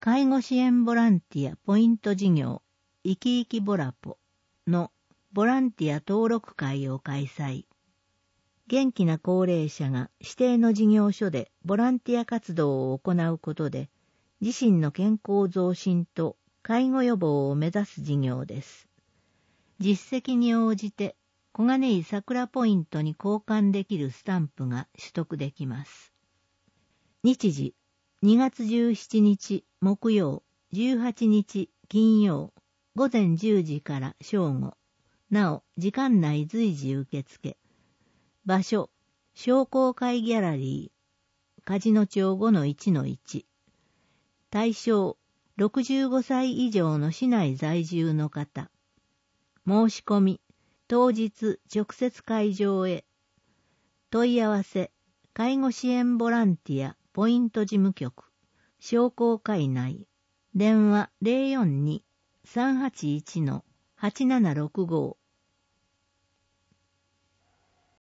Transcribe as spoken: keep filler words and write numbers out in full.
介護支援ボランティアポイント事業いきいきボラポのボランティア登録会を開催。元気な高齢者が指定の事業所でボランティア活動を行うことで、自身の健康増進と介護予防を目指す事業です。実績に応じて小金井桜ポイントに交換できるスタンプが取得できます。日時にがつじゅうしちにち木曜、じゅうはちにち金曜、午前じゅうじから正午。なお、時間内随時受付。場所、商工会ギャラリー、梶野町 ごのいちのいち。対象、ろくじゅうごさい以上の市内在住の方。申し込み、当日直接会場へ。問い合わせ、介護支援ボランティアポイント事務局、商工会内。電話 ゼロよんに さんはちいち はちななろくご